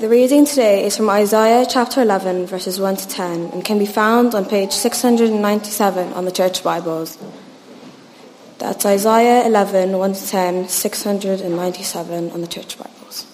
The reading today is from Isaiah chapter 11, verses 1 to 10, and can be found on page 697 on the Church Bibles. That's Isaiah 11, 1 to 10, 697 on the Church Bibles.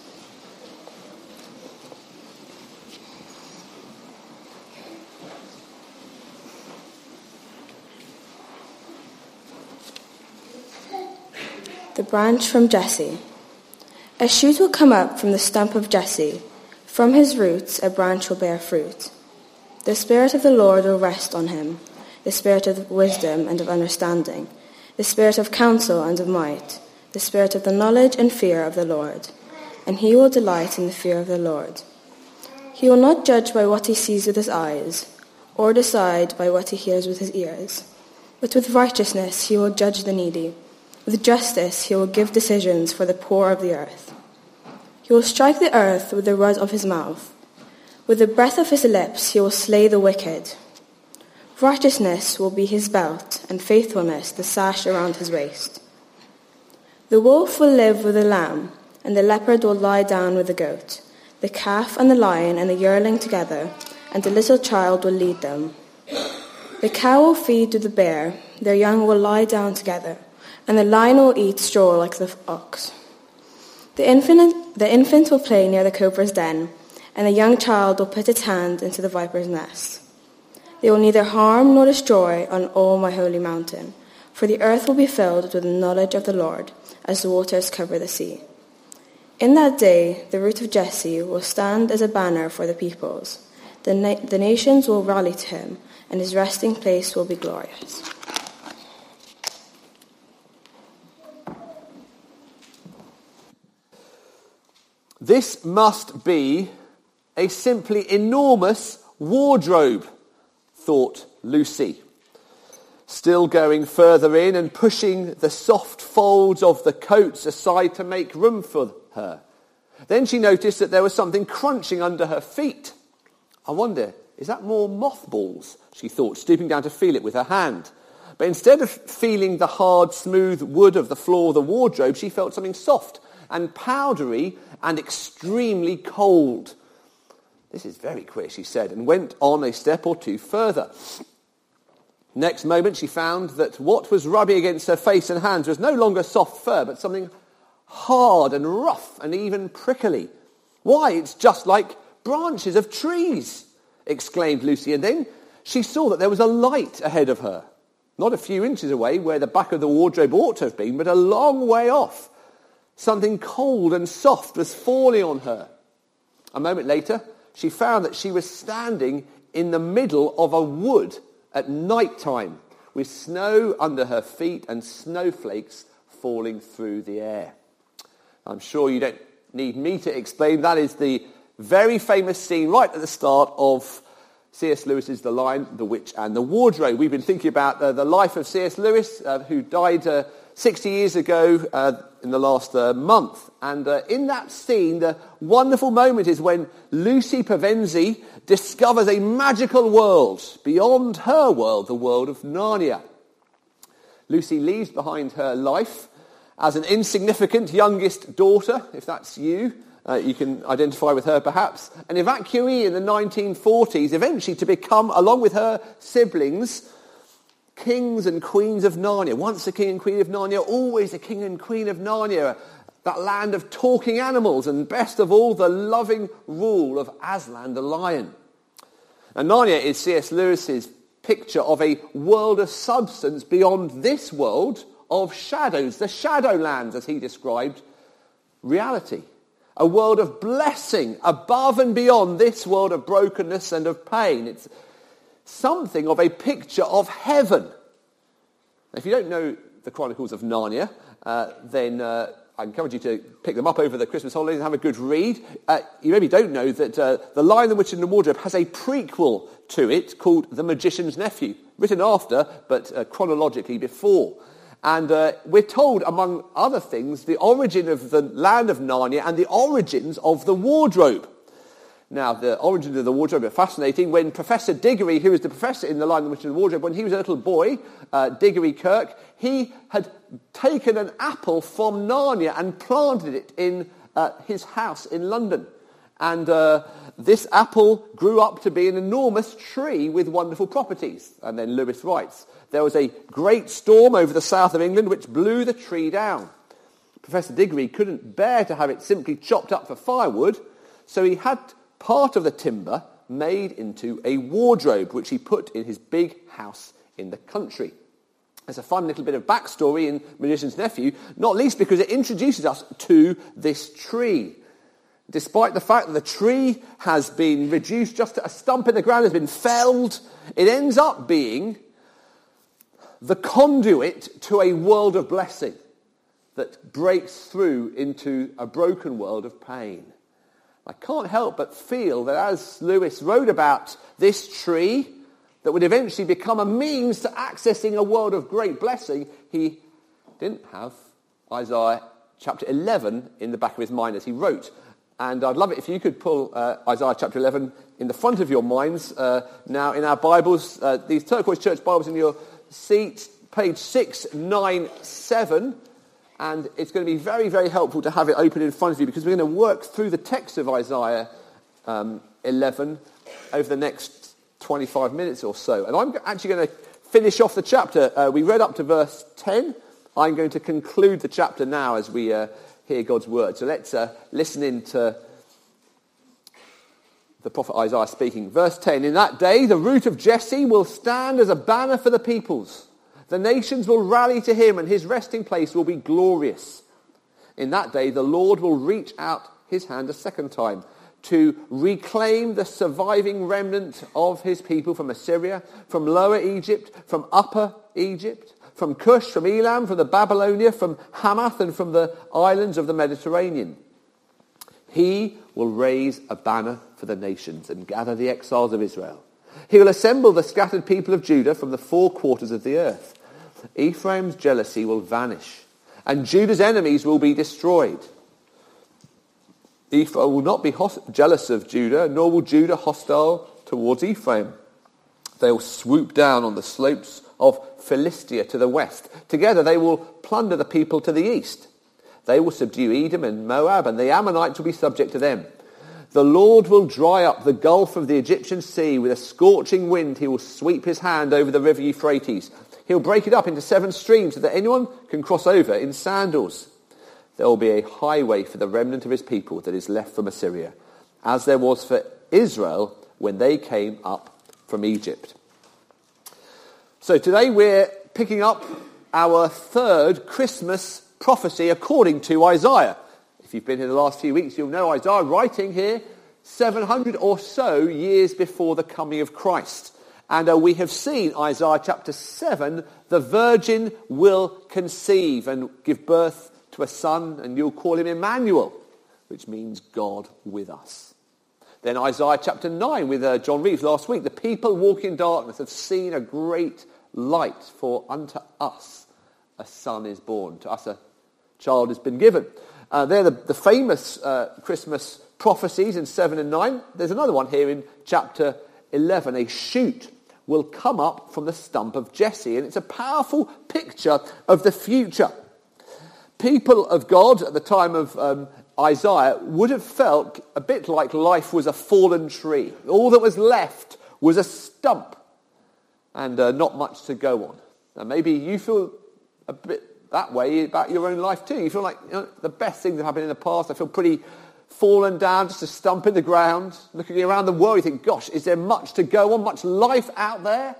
The branch from Jesse. A shoot will come up from the stump of Jesse. From his roots a branch will bear fruit. The Spirit of the Lord will rest on him, the Spirit of wisdom and of understanding, the Spirit of counsel and of might, the Spirit of the knowledge and fear of the Lord. And he will delight in the fear of the Lord. He will not judge by what he sees with his eyes, or decide by what he hears with his ears. But with righteousness he will judge the needy. With justice he will give decisions for the poor of the earth. He will strike the earth with the rod of his mouth. With the breath of his lips he will slay the wicked. Righteousness will be his belt, and faithfulness the sash around his waist. The wolf will live with the lamb, and the leopard will lie down with the goat, the calf and the lion and the yearling together, and the little child will lead them. The cow will feed with the bear, their young will lie down together, and the lion will eat straw like the ox. The infant will play near the cobra's den, and the young child will put its hand into the viper's nest. They will neither harm nor destroy on all my holy mountain, for the earth will be filled with the knowledge of the Lord, as the waters cover the sea. In that day the root of Jesse will stand as a banner for the peoples. The nations will rally to him, and his resting place will be glorious. This must be a simply enormous wardrobe, thought Lucy, still going further in and pushing the soft folds of the coats aside to make room for her. Then she noticed that there was something crunching under her feet. I wonder, is that more mothballs? She thought, stooping down to feel it with her hand. But instead of feeling the hard, smooth wood of the floor of the wardrobe, she felt something soft and powdery and extremely cold. This is very queer, she said, and went on a step or two further. Next moment she found that what was rubbing against her face and hands was no longer soft fur, but something hard and rough and even prickly. Why, it's just like branches of trees, exclaimed Lucy, and then she saw that there was a light ahead of her, not a few inches away where the back of the wardrobe ought to have been, but a long way off. Something cold and soft was falling on her. A moment later, she found that she was standing in the middle of a wood at night time, with snow under her feet and snowflakes falling through the air. I'm sure you don't need me to explain. That is the very famous scene right at the start of C.S. Lewis's The Lion, the Witch and the Wardrobe. We've been thinking about the life of C.S. Lewis, who died 60 years ago in the last month. And in that scene, the wonderful moment is when Lucy Pevensie discovers a magical world beyond her world, the world of Narnia. Lucy leaves behind her life as an insignificant youngest daughter, if that's you. You can identify with her perhaps. An evacuee in the 1940s, eventually to become, along with her siblings, kings and queens of Narnia. Once a king and queen of Narnia, always a king and queen of Narnia. That land of talking animals, and best of all, the loving rule of Aslan the lion. And Narnia is C.S. Lewis's picture of a world of substance beyond this world of shadows, the Shadowlands, as he described reality. A world of blessing above and beyond this world of brokenness and of pain. It's something of a picture of heaven. Now, if you don't know the Chronicles of Narnia, then I encourage you to pick them up over the Christmas holidays and have a good read. You maybe don't know that The Lion, the Witch and the Wardrobe has a prequel to it called The Magician's Nephew, written after, but chronologically before. And we're told, among other things, the origin of the land of Narnia and the origins of the wardrobe. Now, the origins of the wardrobe are fascinating. When Professor Diggory, who was the professor in The Lion, the Witch and the Wardrobe, when he was a little boy, Diggory Kirk, he had taken an apple from Narnia and planted it in his house in London. And this apple grew up to be an enormous tree with wonderful properties. And then Lewis writes, there was a great storm over the south of England which blew the tree down. Professor Diggory couldn't bear to have it simply chopped up for firewood, so he had part of the timber made into a wardrobe, which he put in his big house in the country. There's a fun little bit of backstory in Magician's Nephew, not least because it introduces us to this tree. Despite the fact that the tree has been reduced just to a stump in the ground, has been felled, it ends up being the conduit to a world of blessing that breaks through into a broken world of pain. I can't help but feel that as Lewis wrote about this tree that would eventually become a means to accessing a world of great blessing, he didn't have Isaiah chapter 11 in the back of his mind as he wrote. And I'd love it if you could pull Isaiah chapter 11 in the front of your minds. Now in our Bibles, these Turquoise Church Bibles in your seat, page 697. And it's going to be very, very helpful to have it open in front of you because we're going to work through the text of Isaiah 11 over the next 25 minutes or so. And I'm actually going to finish off the chapter. We read up to verse 10. I'm going to conclude the chapter now as we hear God's word. So let's listen in to the prophet Isaiah speaking. Verse 10, in that day the root of Jesse will stand as a banner for the peoples. The nations will rally to him, and his resting place will be glorious. In that day, the Lord will reach out his hand a second time to reclaim the surviving remnant of his people from Assyria, from Lower Egypt, from Upper Egypt, from Cush, from Elam, from the Babylonia, from Hamath, and from the islands of the Mediterranean. He will raise a banner for the nations and gather the exiles of Israel. He will assemble the scattered people of Judah from the four quarters of the earth. Ephraim's jealousy will vanish, and Judah's enemies will be destroyed. Ephraim will not be jealous of Judah, nor will Judah hostile towards Ephraim. They will swoop down on the slopes of Philistia to the west. Together they will plunder the people to the east. They will subdue Edom and Moab, and the Ammonites will be subject to them. The Lord will dry up the gulf of the Egyptian sea. With a scorching wind he will sweep his hand over the river Euphrates. He'll break it up into 7 streams so that anyone can cross over in sandals. There will be a highway for the remnant of his people that is left from Assyria, as there was for Israel when they came up from Egypt. So today we're picking up our third Christmas prophecy according to Isaiah. If you've been here the last few weeks, you'll know Isaiah writing here 700 or so years before the coming of Christ. And we have seen Isaiah chapter 7, the virgin will conceive and give birth to a son, and you'll call him Emmanuel, which means God with us. Then Isaiah chapter 9 with John Reeves last week, the people walking in darkness have seen a great light, for unto us a son is born, to us a child has been given. They're the famous Christmas prophecies in 7 and 9. There's another one here in chapter 11. A shoot will come up from the stump of Jesse. And it's a powerful picture of the future. People of God at the time of Isaiah would have felt a bit like life was a fallen tree. All that was left was a stump and not much to go on. Now maybe you feel a bit that way about your own life too. You feel like, the best things have happened in the past. I feel pretty fallen down, just a stump in the ground. Looking around the world, you think, gosh, is there much to go on, much life out there?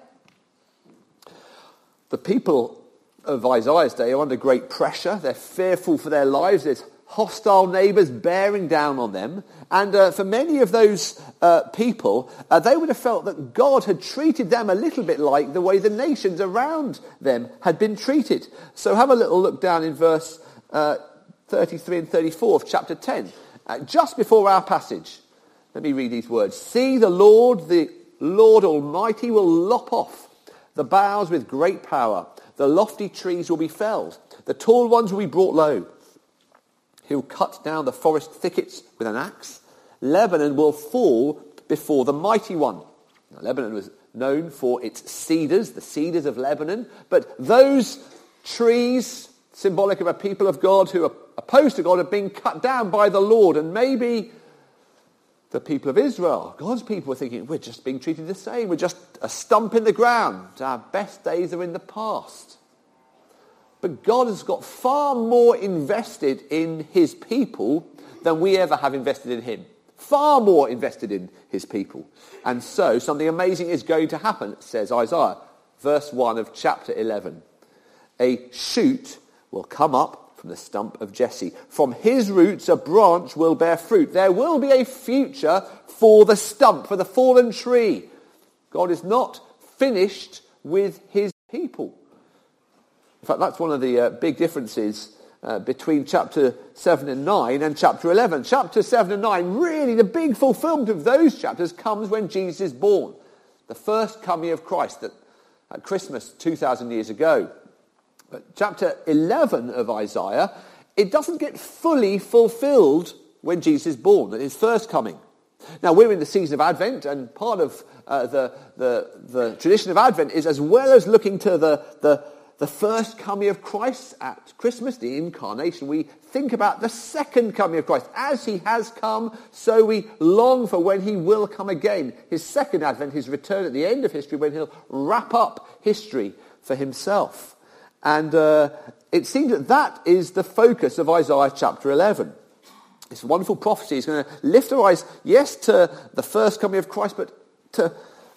The people of Isaiah's day are under great pressure. They're fearful for their lives. There's hostile neighbours bearing down on them. And for many of those people, they would have felt that God had treated them a little bit like the way the nations around them had been treated. So have a little look down in verse 33 and 34 of chapter 10. Just before our passage, let me read these words. See, the Lord Almighty will lop off the boughs with great power. The lofty trees will be felled. The tall ones will be brought low. He'll cut down the forest thickets with an axe. Lebanon will fall before the mighty one. Now, Lebanon was known for its cedars, the cedars of Lebanon. But those trees, symbolic of a people of God who are opposed to God, have been cut down by the Lord. And maybe The people of Israel, God's people, were thinking, we're just being treated the same. We're just a stump in the ground. Our best days are in the past. But God has got far more invested in his people than we ever have invested in him. Far more invested in his people. And so something amazing is going to happen, says Isaiah, verse 1 of chapter 11. A shoot will come up from the stump of Jesse. From his roots a branch will bear fruit. There will be a future for the stump, for the fallen tree. God is not finished with his people. In fact, that's one of the big differences between chapter 7 and 9 and chapter 11. Chapter 7 and 9, really the big fulfillment of those chapters comes when Jesus is born. The first coming of Christ at Christmas 2,000 years ago. But chapter 11 of Isaiah, it doesn't get fully fulfilled when Jesus is born, at his first coming. Now, we're in the season of Advent, and part of the tradition of Advent is, as well as looking to the first coming of Christ at Christmas, the incarnation, we think about the second coming of Christ. As he has come, so we long for when he will come again. His second advent, his return at the end of history, when he'll wrap up history for himself. And it seems that is the focus of Isaiah chapter 11. This wonderful prophecy is going to lift our eyes, yes, to the first coming of Christ, but to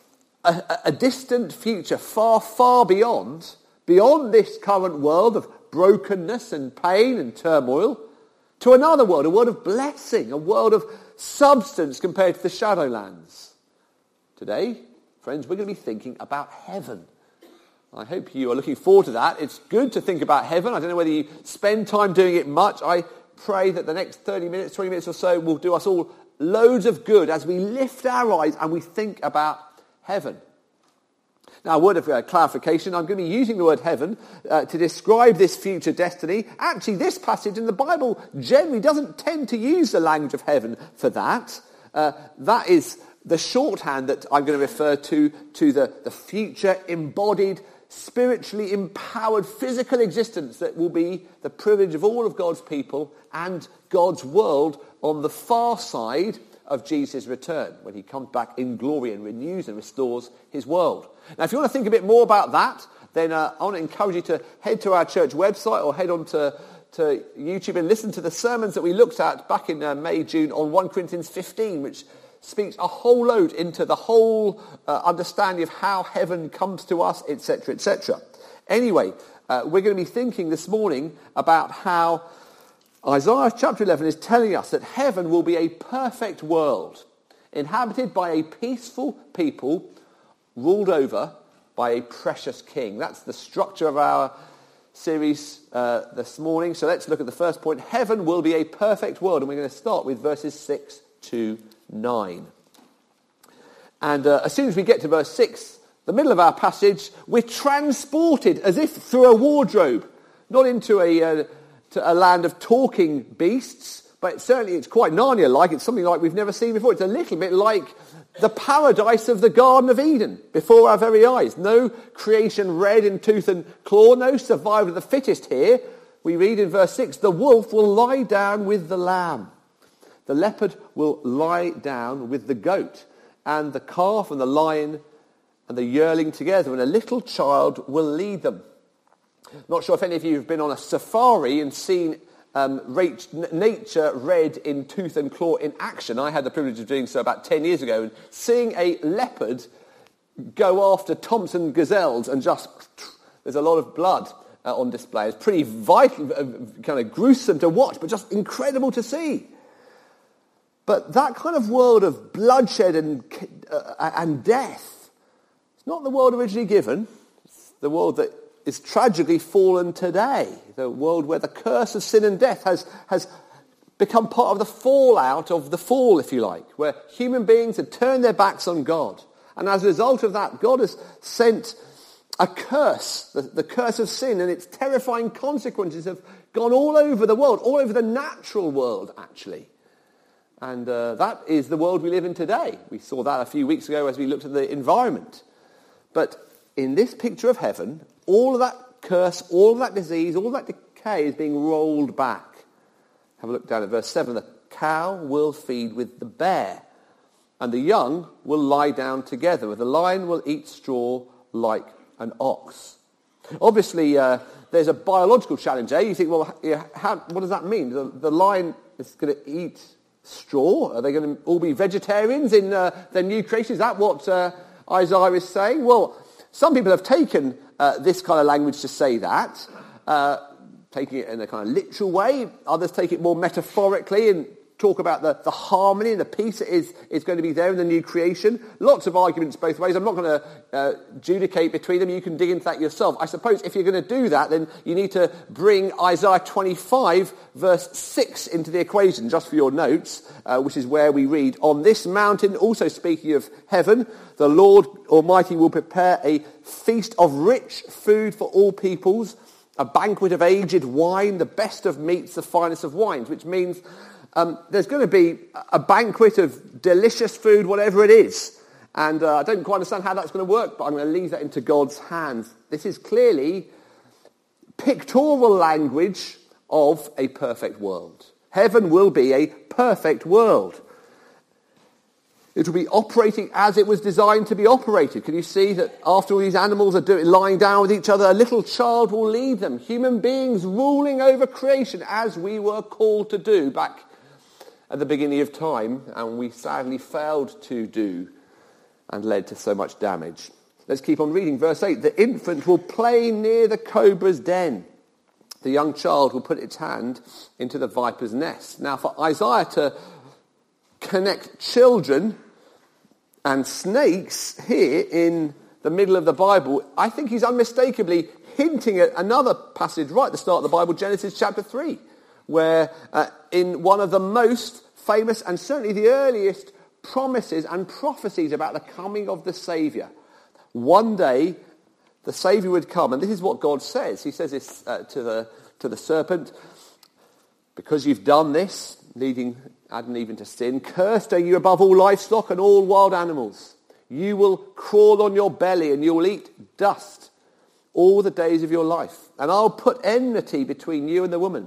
a distant future, far, far beyond this current world of brokenness and pain and turmoil, to another world, a world of blessing, a world of substance compared to the Shadowlands. Today, friends, we're going to be thinking about heaven. I hope you are looking forward to that. It's good to think about heaven. I don't know whether you spend time doing it much. I pray that the next 30 minutes, 20 minutes or so will do us all loads of good as we lift our eyes and we think about heaven. Now, a word of clarification. I'm going to be using the word heaven to describe this future destiny. Actually, this passage in the Bible generally doesn't tend to use the language of heaven for that. That is the shorthand that I'm going to refer to the future embodied, spiritually empowered physical existence that will be the privilege of all of God's people and God's world on the far side of Jesus' return, when he comes back in glory and renews and restores his world. Now, if you want to think a bit more about that, then I want to encourage you to head to our church website or head on to YouTube and listen to the sermons that we looked at back in May, June on 1 Corinthians 15, which speaks a whole load into the whole understanding of how heaven comes to us, etc., etc. Anyway, we're going to be thinking this morning about how Isaiah chapter 11 is telling us that heaven will be a perfect world, inhabited by a peaceful people, ruled over by a precious king. That's the structure of our series this morning. So let's look at the first point. Heaven will be a perfect world, and we're going to start with verses 6 to 9. And as soon as we get to verse 6, the middle of our passage, we're transported as if through a wardrobe, not into a land of talking beasts, but certainly it's quite Narnia-like. It's something like we've never seen before. It's a little bit like the paradise of the Garden of Eden before our very eyes. No creation red in tooth and claw, no survival of the fittest here. We read in verse 6, the wolf will lie down with the lamb. The leopard will lie down with the goat, and the calf and the lion and the yearling together, and a little child will lead them. Not sure if any of you have been on a safari and seen nature red in tooth and claw in action. I had the privilege of doing so about 10 years ago, and seeing a leopard go after Thompson gazelles and just, there's a lot of blood on display. It's pretty vital, kind of gruesome to watch, but just incredible to see. But that kind of world of bloodshed and death, it's not the world originally given. It's the world that is tragically fallen today. The world where the curse of sin and death has become part of the fallout of the fall, if you like, where human beings have turned their backs on God. And as a result of that, God has sent a curse, the curse of sin, and its terrifying consequences have gone all over the world, all over the natural world, actually. And that is the world we live in today. We saw that a few weeks ago as we looked at the environment. But in this picture of heaven, all of that curse, all of that disease, all of that decay is being rolled back. Have a look down at verse 7. The cow will feed with the bear, and the young will lie down together. The lion will eat straw like an ox. Obviously, there's a biological challenge there. You think, well, what does that mean? The lion is going to eat straw? Are they going to all be vegetarians in their new creation? Is that what Isaiah is saying? Well, some people have taken this kind of language to say that, taking it in a kind of literal way. Others take it more metaphorically and talk about the harmony and the peace that is going to be there in the new creation. Lots of arguments both ways. I'm not going to adjudicate between them. You can dig into that yourself. I suppose if you're going to do that, then you need to bring Isaiah 25 verse 6 into the equation, just for your notes, which is where we read, "On this mountain," also speaking of heaven, "the Lord Almighty will prepare a feast of rich food for all peoples, a banquet of aged wine, the best of meats, the finest of wines," which means there's going to be a banquet of delicious food, whatever it is. And I don't quite understand how that's going to work, but I'm going to leave that into God's hands. This is clearly pictorial language of a perfect world. Heaven will be a perfect world. It will be operating as it was designed to be operated. Can you see that after all these animals are lying down with each other, a little child will lead them? Human beings ruling over creation as we were called to do back at the beginning of time, and we sadly failed to do and led to so much damage. Let's keep on reading. Verse 8, "The infant will play near the cobra's den. The young child will put its hand into the viper's nest." Now, for Isaiah to connect children and snakes here in the middle of the Bible, I think he's unmistakably hinting at another passage right at the start of the Bible, Genesis chapter 3, where in one of the most famous and certainly the earliest promises and prophecies about the coming of the Saviour, one day the Saviour would come, and this is what God says. He says this to the serpent, "Because you've done this," leading Adam and Eve into sin, "cursed are you above all livestock and all wild animals. You will crawl on your belly and you will eat dust all the days of your life. And I'll put enmity between you and the woman,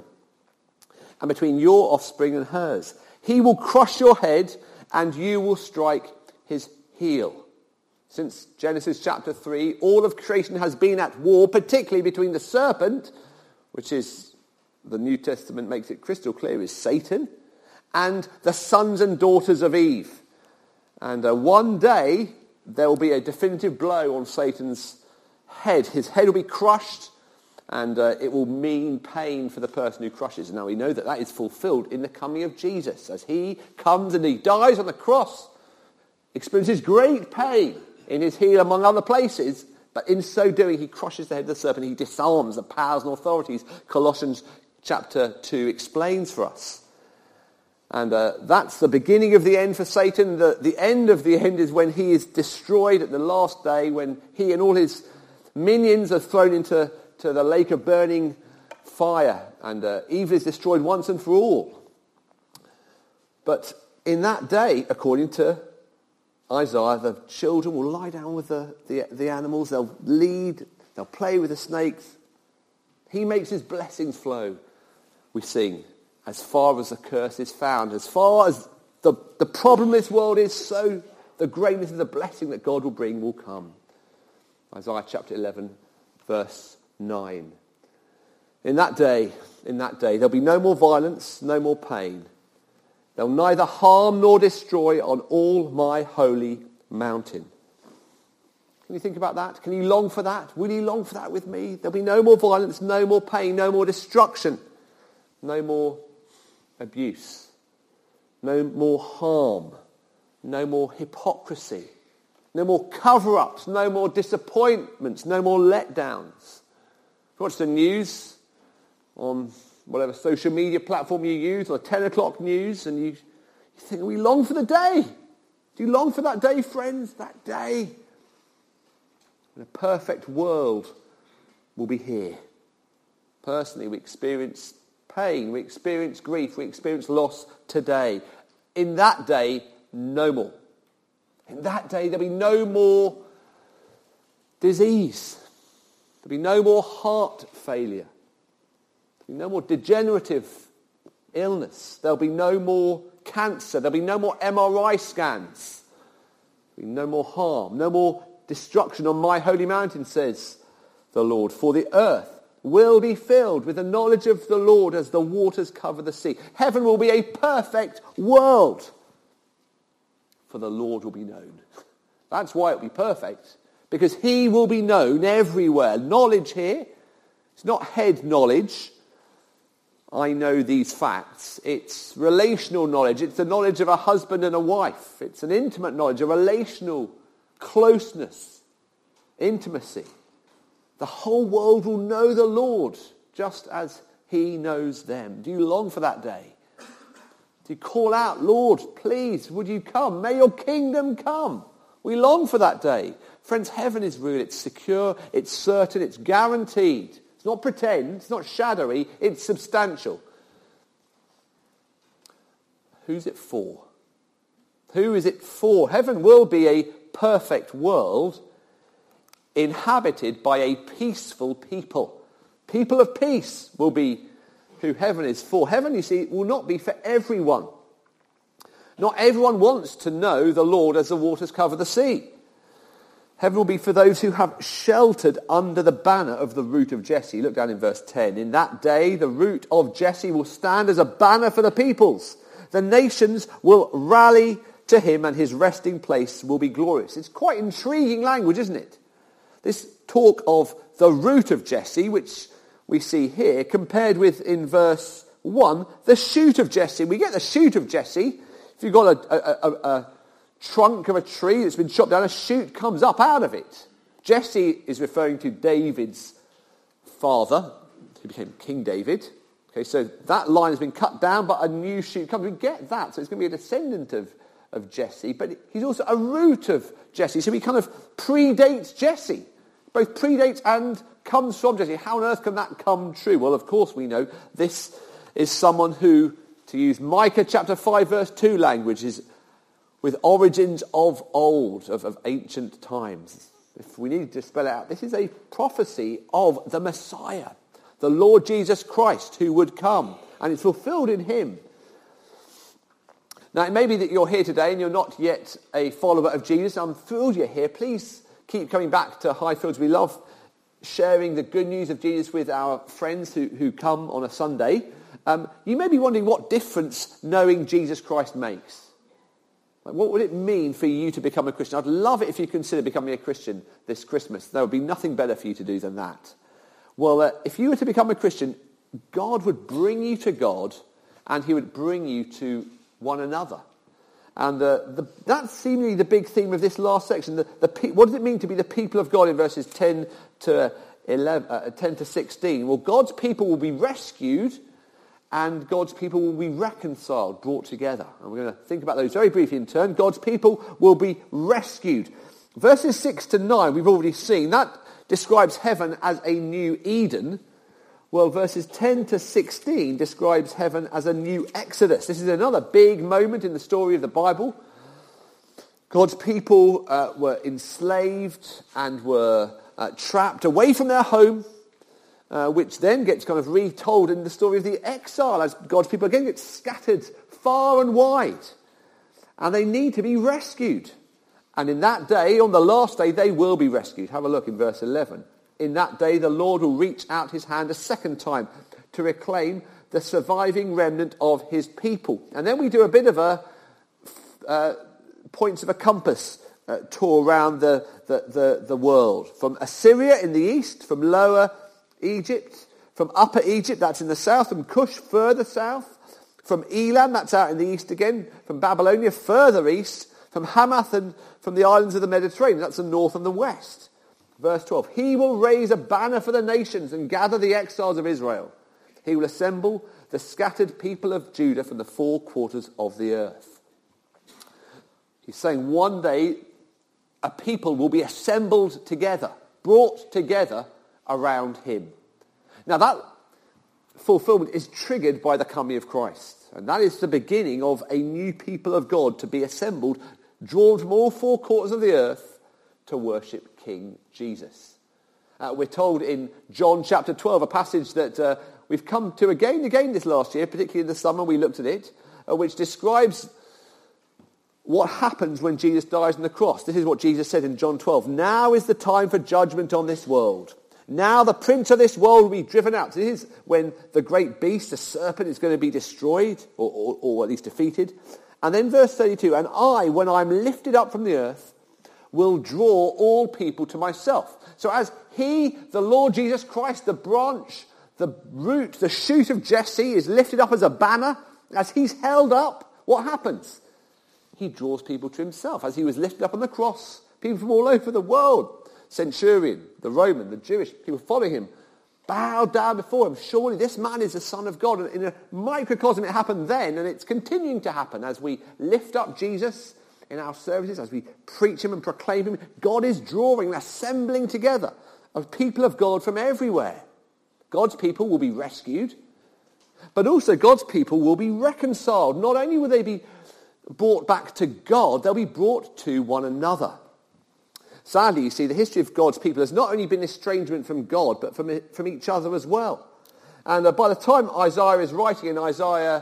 and between your offspring and hers. He will crush your head and you will strike his heel." Since Genesis chapter 3, all of creation has been at war, particularly between the serpent, which is, the New Testament makes it crystal clear, is Satan, and the sons and daughters of Eve. And one day there will be a definitive blow on Satan's head. His head will be crushed, and it will mean pain for the person who crushes. Now we know that that is fulfilled in the coming of Jesus. As he comes and he dies on the cross, experiences great pain in his heel among other places, but in so doing he crushes the head of the serpent. He disarms the powers and authorities. Colossians chapter 2 explains for us. And that's the beginning of the end for Satan. The end of the end is when he is destroyed at the last day, when he and all his minions are thrown into the lake of burning fire, and evil is destroyed once and for all. But in that day, according to Isaiah, the children will lie down with the animals, they'll lead, they'll play with the snakes. He makes his blessings flow, we sing, as far as the curse is found. As far as the problem in this world is, so the greatness of the blessing that God will bring will come. Isaiah chapter 11, verse 9. In that day, there'll be no more violence, no more pain. They'll neither harm nor destroy on all my holy mountain. Can you think about that? Can you long for that? Will you long for that with me? There'll be no more violence, no more pain, no more destruction, no more abuse, no more harm, no more hypocrisy, no more cover-ups, no more disappointments, no more letdowns. Watch the news on whatever social media platform you use, or 10 o'clock news, and you think, we long for the day. Do you long for that day, friends? That day when a perfect world will be here. Personally, we experience pain, we experience grief, we experience loss today. In that day, no more. In that day, there'll be no more disease. There'll be no more heart failure. There'll be no more degenerative illness. There'll be no more cancer. There'll be no more MRI scans. No more harm, no more destruction on my holy mountain, says the Lord. For the earth will be filled with the knowledge of the Lord as the waters cover the sea. Heaven will be a perfect world, for the Lord will be known. That's why it will be perfect, because he will be known everywhere. Knowledge here, it's not head knowledge. I know these facts. It's relational knowledge. It's the knowledge of a husband and a wife. It's an intimate knowledge, a relational closeness, intimacy. The whole world will know the Lord just as he knows them. Do you long for that day? Do you call out, Lord, please, would you come? May your kingdom come. We long for that day. Friends, heaven is real. It's secure. It's certain. It's guaranteed. It's not pretend. It's not shadowy. It's substantial. Who's it for? Who is it for? Heaven will be a perfect world inhabited by a peaceful people. People of peace will be who heaven is for. Heaven, you see, will not be for everyone. Not everyone wants to know the Lord as the waters cover the sea. Heaven will be for those who have sheltered under the banner of the root of Jesse. Look down in verse 10. In that day, the root of Jesse will stand as a banner for the peoples. The nations will rally to him, and his resting place will be glorious. It's quite intriguing language, isn't it? This talk of the root of Jesse, which we see here, compared with, in verse 1, the shoot of Jesse. We get the shoot of Jesse. If you've got a trunk of a tree that's been chopped down, a shoot comes up out of it. Jesse is referring to David's father, who became King David. Okay, so that line has been cut down, but a new shoot comes. We get that. So it's going to be a descendant of Jesse, but he's also a root of Jesse. So he kind of predates Jesse. Both predates and comes from Jesse. How on earth can that come true? Well, of course we know this is someone who, to use Micah chapter 5 verse 2 language, is with origins of old, of ancient times. If we need to spell it out, this is a prophecy of the Messiah, the Lord Jesus Christ, who would come. And it's fulfilled in him. Now, it may be that you're here today and you're not yet a follower of Jesus. I'm thrilled you're here. Please keep coming back to Highfields. We love sharing the good news of Jesus with our friends who come on a Sunday. You may be wondering what difference knowing Jesus Christ makes. Like, what would it mean for you to become a Christian? I'd love it if you consider becoming a Christian this Christmas. There would be nothing better for you to do than that. Well, if you were to become a Christian, God would bring you to God, and he would bring you to one another. And that's seemingly the big theme of this last section. What does it mean to be the people of God in verses 10 to 16? Well, God's people will be rescued, and God's people will be reconciled, brought together. And we're going to think about those very briefly in turn. God's people will be rescued. Verses 6 to 9, we've already seen. That describes heaven as a new Eden. Well, verses 10 to 16 describes heaven as a new Exodus. This is another big moment in the story of the Bible. God's people were enslaved and were trapped away from their home, which then gets kind of retold in the story of the exile, as God's people again get scattered far and wide. And they need to be rescued. And in that day, on the last day, they will be rescued. Have a look in verse 11. In that day, the Lord will reach out his hand a second time to reclaim the surviving remnant of his people. And then we do a bit of a points of a compass tour around the world. From Assyria in the east, from Lower Egypt, from Upper Egypt, that's in the south, from Cush further south, from Elam, that's out in the east again, from Babylonia further east, from Hamath and from the islands of the Mediterranean, that's the north and the west. Verse 12, he will raise a banner for the nations and gather the exiles of Israel. He will assemble the scattered people of Judah from the four quarters of the earth. He's saying one day a people will be assembled together, brought together around him. Now that fulfillment is triggered by the coming of Christ. And that is the beginning of a new people of God to be assembled, drawn from all four quarters of the earth to worship King Jesus. We're told in John chapter 12, a passage that we've come to again and again this last year, particularly in the summer we looked at it, which describes what happens when Jesus dies on the cross. This is what Jesus said in John 12. Now is the time for judgment on this world. Now the prince of this world will be driven out. So this is when the great beast, the serpent, is going to be destroyed, or at least defeated. And then verse 32, and I, when I'm lifted up from the earth, will draw all people to myself. So as he, the Lord Jesus Christ, the branch, the root, the shoot of Jesse, is lifted up as a banner, as he's held up, what happens? He draws people to himself. As he was lifted up on the cross, people from all over the world, centurion, the Roman, the Jewish, people following him, bowed down before him. Surely this man is the Son of God. And in a microcosm it happened then, and it's continuing to happen as we lift up Jesus in our services, as we preach him and proclaim him. God is drawing, assembling together of people of God from everywhere. God's people will be rescued, but also God's people will be reconciled. Not only will they be brought back to God, they'll be brought to one another. Sadly, you see, the history of God's people has not only been estrangement from God, but from each other as well. And by the time Isaiah is writing in Isaiah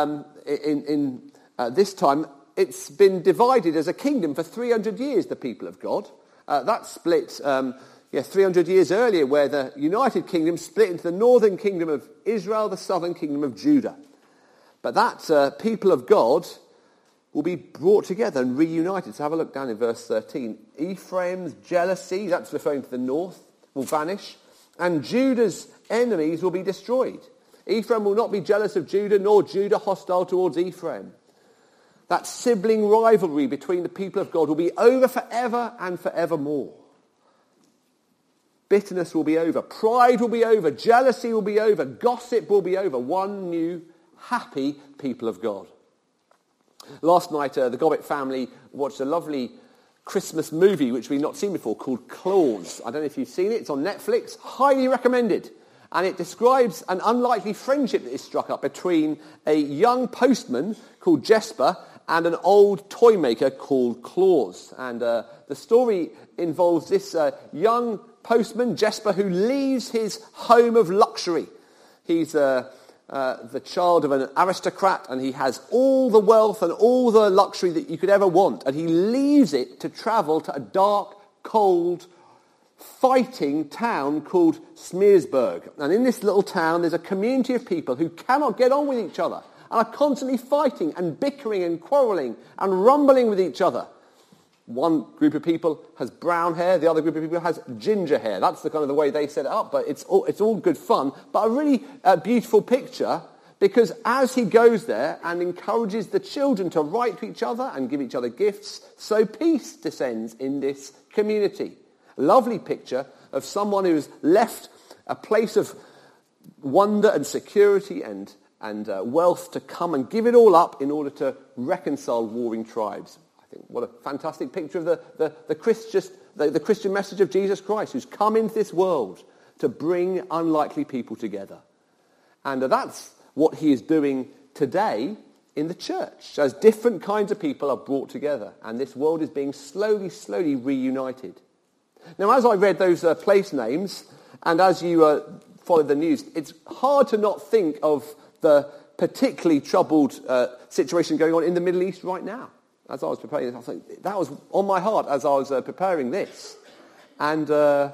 this time, it's been divided as a kingdom for 300 years, the people of God. That split 300 years earlier, where the United Kingdom split into the northern kingdom of Israel, the southern kingdom of Judah. But that people of God will be brought together and reunited. So have a look down in verse 13. Ephraim's jealousy, that's referring to the north, will vanish, and Judah's enemies will be destroyed. Ephraim will not be jealous of Judah, nor Judah hostile towards Ephraim. That sibling rivalry between the people of God will be over forever and forevermore. Bitterness will be over. Pride will be over. Jealousy will be over. Gossip will be over. One new, happy people of God. Last night, the Gobbett family watched a lovely Christmas movie which we've not seen before called Claus. I don't know if you've seen it. It's on Netflix. Highly recommended. And it describes an unlikely friendship that is struck up between a young postman called Jesper and an old toy maker called Claus. And the story involves this young postman, Jesper, who leaves his home of luxury. He's the child of an aristocrat, and he has all the wealth and all the luxury that you could ever want. And he leaves it to travel to a dark, cold, fighting town called Smearsburg. And in this little town, there's a community of people who cannot get on with each other and are constantly fighting and bickering and quarrelling and rumbling with each other. One group of people has brown hair, the other group of people has ginger hair. That's the kind of the way they set it up, but it's all good fun. But a really beautiful picture, because as he goes there and encourages the children to write to each other and give each other gifts, so peace descends in this community. A lovely picture of someone who's left a place of wonder and security and wealth to come and give it all up in order to reconcile warring tribes. I think what a fantastic picture of the Christian message of Jesus Christ, who's come into this world to bring unlikely people together. And that's what he is doing today in the church, as different kinds of people are brought together, and this world is being slowly reunited. Now, as I read those place names, and as you followed the news, it's hard to not think of the particularly troubled situation going on in the Middle East right now. As I was preparing this, I think that was on my heart as I was preparing this. And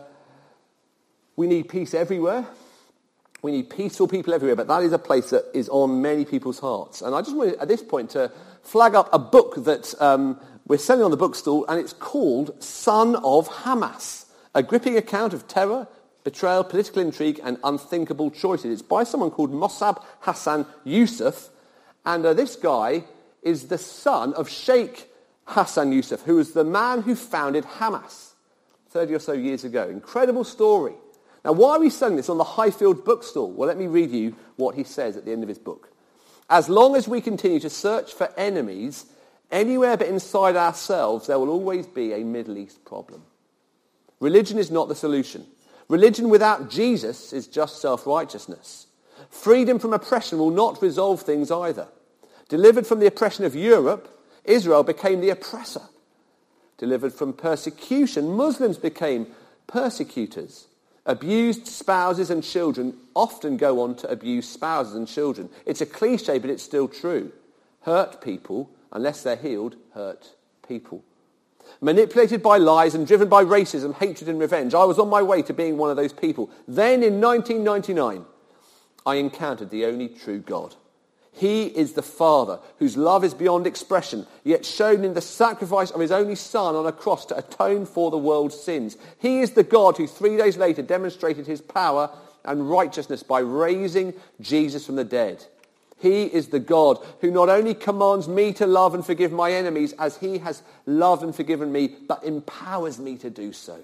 we need peace everywhere. We need peaceful people everywhere, but that is a place that is on many people's hearts. And I just wanted, at this point, to flag up a book that we're selling on the bookstall, and it's called Son of Hamas, a gripping account of terror, betrayal, political intrigue, and unthinkable choices. It's by someone called Mossab Hassan Youssef, and this guy is the son of Sheikh Hassan Youssef, who was the man who founded Hamas 30 or so years ago. Incredible story. Now, why are we selling this on the Highfield bookstall? Well, let me read you what he says at the end of his book. As long as we continue to search for enemies anywhere but inside ourselves, there will always be a Middle East problem. Religion is not the solution. Religion without Jesus is just self-righteousness. Freedom from oppression will not resolve things either. Delivered from the oppression of Europe, Israel became the oppressor. Delivered from persecution, Muslims became persecutors. Abused spouses and children often go on to abuse spouses and children. It's a cliche, but it's still true. Hurt people unless they're healed, hurt people. Manipulated by lies and driven by racism, hatred and revenge, I was on my way to being one of those people. Then in 1999, I encountered the only true God. He is the Father, whose love is beyond expression, yet shown in the sacrifice of his only Son on a cross to atone for the world's sins. He is the God who 3 days later demonstrated his power and righteousness by raising Jesus from the dead. He is the God who not only commands me to love and forgive my enemies as he has loved and forgiven me, but empowers me to do so.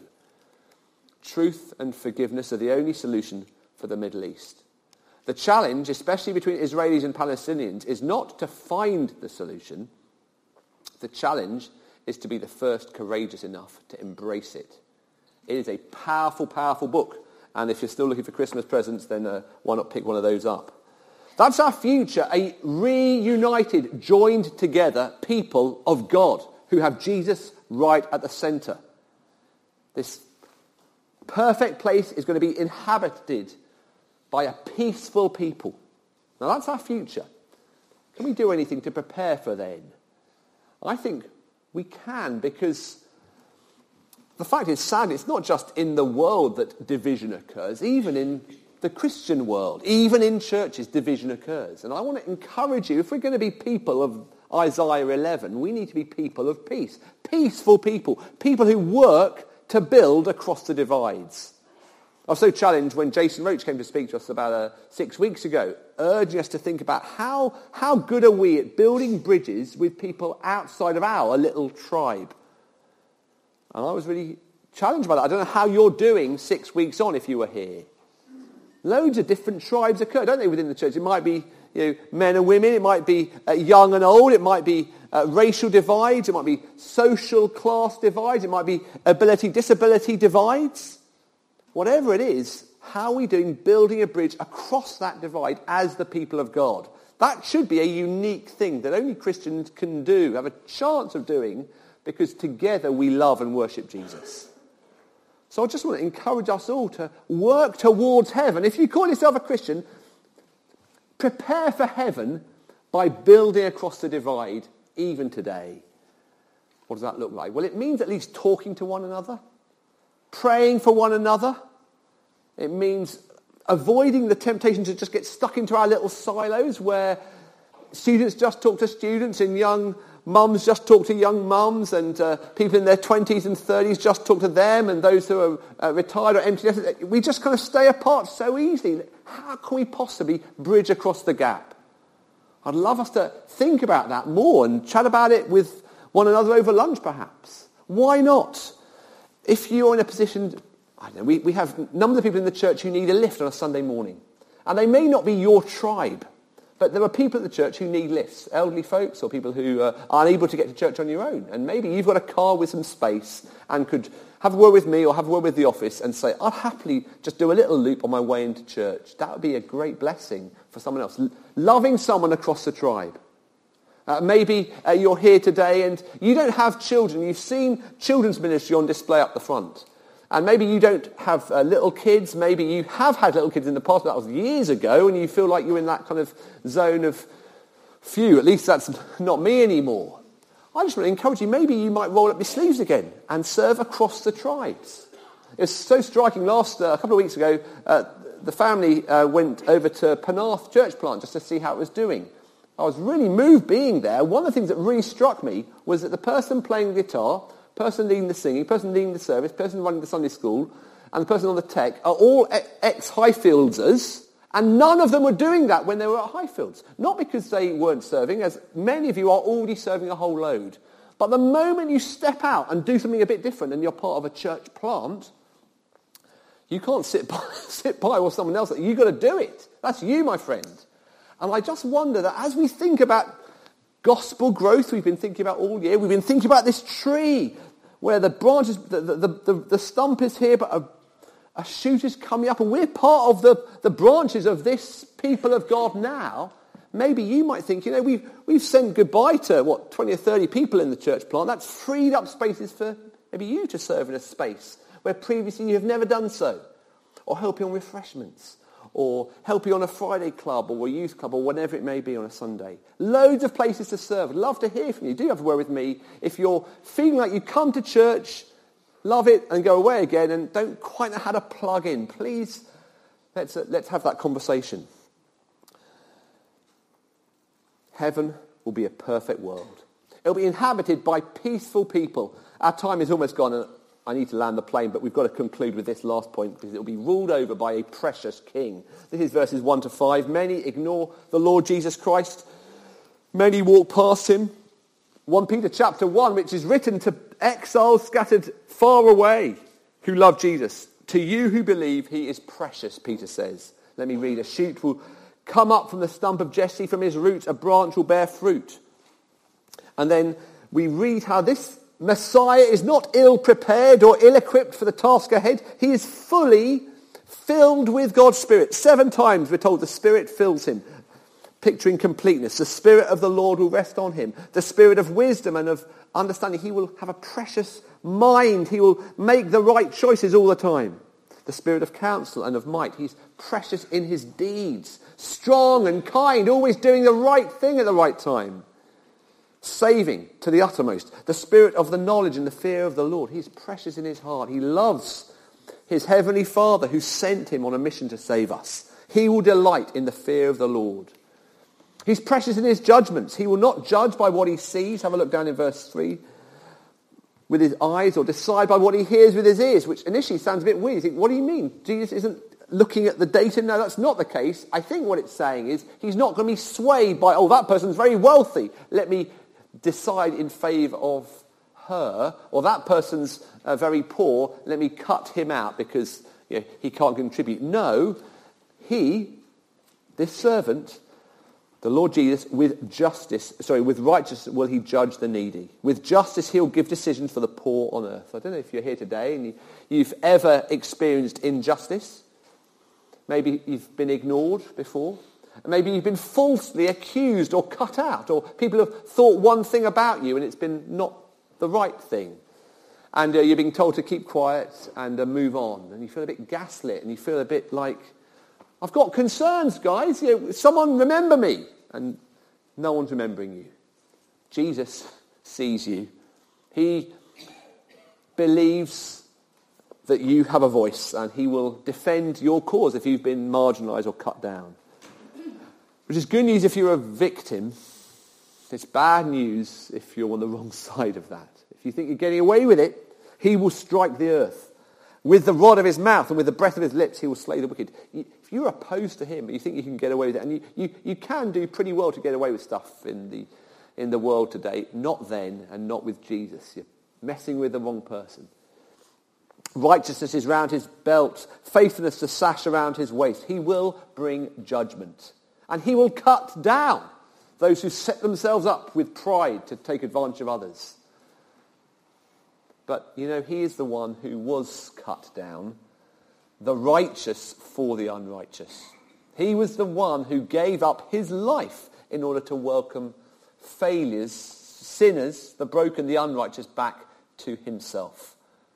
Truth and forgiveness are the only solution for the Middle East. The challenge, especially between Israelis and Palestinians, is not to find the solution. The challenge is to be the first courageous enough to embrace it. It is a powerful, powerful book. And if you're still looking for Christmas presents, then why not pick one of those up? That's our future, a reunited, joined together people of God who have Jesus right at the centre. This perfect place is going to be inhabited by a peaceful people. Now that's our future. Can we do anything to prepare for then? I think we can, because the fact is, sadly, it's not just in the world that division occurs. Even in the Christian world, even in churches, division occurs. And I want to encourage you, if we're going to be people of Isaiah 11, we need to be people of peace. Peaceful people. People who work to build across the divides. I was so challenged when Jason Roach came to speak to us about 6 weeks ago, urging us to think about how good are we at building bridges with people outside of our little tribe. And I was really challenged by that. I don't know how you're doing 6 weeks on if you were here. Loads of different tribes occur, don't they, within the church? It might be men and women, it might be young and old, it might be racial divides, it might be social class divides, it might be ability-disability divides. Whatever it is, how are we doing building a bridge across that divide as the people of God? That should be a unique thing that only Christians can do, have a chance of doing, because together we love and worship Jesus. So I just want to encourage us all to work towards heaven. If you call yourself a Christian, prepare for heaven by building across the divide, even today. What does that look like? Well, it means at least talking to one another, praying for one another. It means avoiding the temptation to just get stuck into our little silos where students just talk to students and young mums just talk to young mums, and people in their 20s and 30s just talk to them, and those who are retired or empty nesters. We just kind of stay apart so easily. How can we possibly bridge across the gap? I'd love us to think about that more and chat about it with one another over lunch, perhaps. Why not? If you're in a position, I don't know, we have numbers of people in the church who need a lift on a Sunday morning. And they may not be your tribe, but there are people at the church who need lifts, elderly folks or people who are unable to get to church on your own. And maybe you've got a car with some space and could have a word with me or have a word with the office and say, I'll happily just do a little loop on my way into church. That would be a great blessing for someone else. Loving someone across the tribe. Maybe you're here today and you don't have children. You've seen children's ministry on display up the front. And maybe you don't have little kids. Maybe you have had little kids in the past, but that was years ago, and you feel like you're in that kind of zone of, phew, at least that's not me anymore. I just want to encourage you, maybe you might roll up your sleeves again and serve across the tribes. It's so striking. A couple of weeks ago, the family went over to Penarth Church Plant just to see how it was doing. I was really moved being there. One of the things that really struck me was that the person playing the guitar, person leading the singing, person leading the service, person running the Sunday school, and the person on the tech are all ex-Highfielders, and none of them were doing that when they were at Highfields. Not because they weren't serving, as many of you are already serving a whole load. But the moment you step out and do something a bit different and you're part of a church plant, you can't sit by while someone else. You've got to do it. That's you, my friend. And I just wonder that as we think about gospel growth, we've been thinking about all year, we've been thinking about this tree where the branches, the stump is here, but a shoot is coming up, and we're part of the branches of this people of God now. Maybe you might think, we've sent goodbye to, 20 or 30 people in the church plant. That's freed up spaces for maybe you to serve in a space where previously you have never done so, or helping on refreshments, or help you on a Friday club or a youth club or whatever it may be on a Sunday. Loads of places to serve. I'd love to hear from you. Do have a word with me. If you're feeling like you come to church, love it, and go away again and don't quite know how to plug in, please, let's have that conversation. Heaven will be a perfect world. It'll be inhabited by peaceful people. Our time is almost gone and I need to land the plane, but we've got to conclude with this last point because it'll be ruled over by a precious king. This is verses 1 to 5. Many ignore the Lord Jesus Christ. Many walk past him. 1 Peter chapter 1, which is written to exiles scattered far away who love Jesus. To you who believe, he is precious, Peter says. Let me read. A shoot will come up from the stump of Jesse, from his roots a branch will bear fruit. And then we read how this Messiah is not ill-prepared or ill-equipped for the task ahead. He is fully filled with God's Spirit. 7 times we're told the Spirit fills him, picturing completeness. The Spirit of the Lord will rest on him. The Spirit of wisdom and of understanding. He will have a precious mind. He will make the right choices all the time. The Spirit of counsel and of might. He's precious in his deeds. Strong and kind, always doing the right thing at the right time. Saving to the uttermost. The spirit of the knowledge and the fear of the Lord. He's precious in his heart. He loves his heavenly Father who sent him on a mission to save us. He will delight in the fear of the Lord. He's precious in his judgments. He will not judge by what he sees. Have a look down in verse 3. With his eyes, or decide by what he hears with his ears, which initially sounds a bit weird. You think, what do you mean? Jesus isn't looking at the data? No, that's not the case. I think what it's saying is he's not going to be swayed by, that person's very wealthy. Let me decide in favour of her, or that person's very poor, let me cut him out because he can't contribute. No, this servant, the Lord Jesus, with righteousness will he judge the needy. With justice he'll give decisions for the poor on earth. I don't know if you're here today and you've ever experienced injustice. Maybe you've been ignored before. Maybe you've been falsely accused or cut out, or people have thought one thing about you and it's been not the right thing. And you're being told to keep quiet and move on. And you feel a bit gaslit and you feel a bit like, I've got concerns, guys. Someone remember me. And no one's remembering you. Jesus sees you. He believes that you have a voice and he will defend your cause if you've been marginalised or cut down. Which is good news if you're a victim. It's bad news if you're on the wrong side of that. If you think you're getting away with it, he will strike the earth. With the rod of his mouth and with the breath of his lips, he will slay the wicked. If you're opposed to him, you think you can get away with it, and you can do pretty well to get away with stuff in the world today. Not then, and not with Jesus. You're messing with the wrong person. Righteousness is round his belt, faithfulness the sash around his waist. He will bring judgment. And he will cut down those who set themselves up with pride to take advantage of others. But, he is the one who was cut down, the righteous for the unrighteous. He was the one who gave up his life in order to welcome failures, sinners, the broken, the unrighteous, back to himself.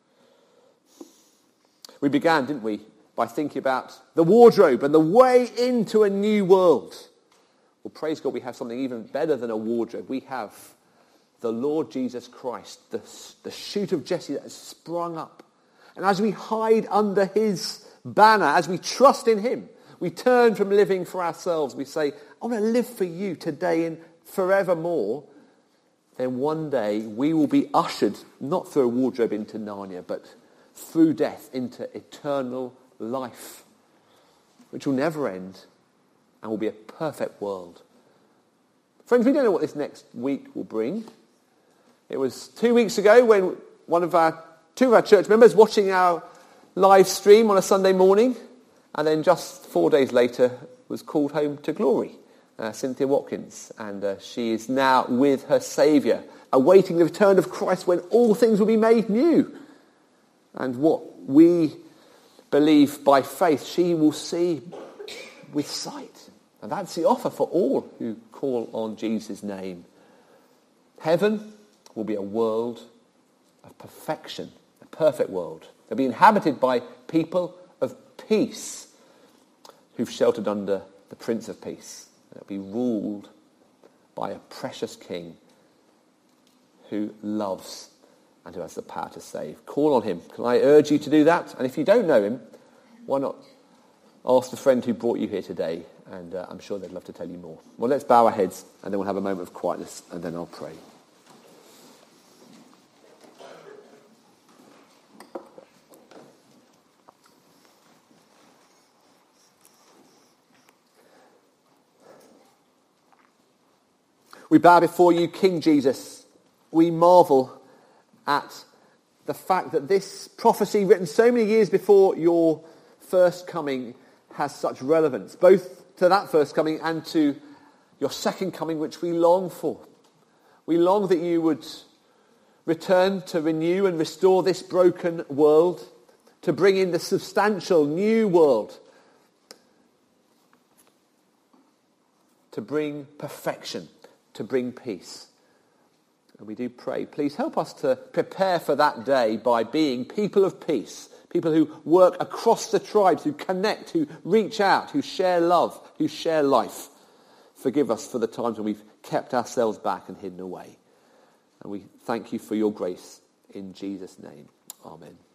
We began, didn't we, by thinking about the wardrobe and the way into a new world. Well, praise God, we have something even better than a wardrobe. We have the Lord Jesus Christ, the shoot of Jesse that has sprung up. And as we hide under his banner, as we trust in him, we turn from living for ourselves. We say, I want to live for you today and forevermore. Then one day we will be ushered, not through a wardrobe into Narnia, but through death into eternal life, which will never end and will be a perfect world. Friends, we don't know what this next week will bring. It was 2 weeks ago when two of our church members watching our live stream on a Sunday morning, and then just 4 days later was called home to glory, Cynthia Watkins, and she is now with her Saviour, awaiting the return of Christ when all things will be made new. And what we believe by faith, she will see with sight. And that's the offer for all who call on Jesus' name. Heaven will be a world of perfection, a perfect world. They'll be inhabited by people of peace. who've sheltered under the Prince of Peace. They'll be ruled by a precious King who loves and who has the power to save. Call on him. Can I urge you to do that? And if you don't know him, why not ask the friend who brought you here today, and I'm sure they'd love to tell you more. Well, let's bow our heads, and then we'll have a moment of quietness, and then I'll pray. We bow before you, King Jesus. We marvel at the fact that this prophecy, written so many years before your first coming, has such relevance, both to that first coming and to your second coming, which we long for. We long that you would return to renew and restore this broken world, to bring in the substantial new world, to bring perfection, to bring peace. And we do pray, please help us to prepare for that day by being people of peace, people who work across the tribes, who connect, who reach out, who share love, who share life. Forgive us for the times when we've kept ourselves back and hidden away. And we thank you for your grace in Jesus' name. Amen.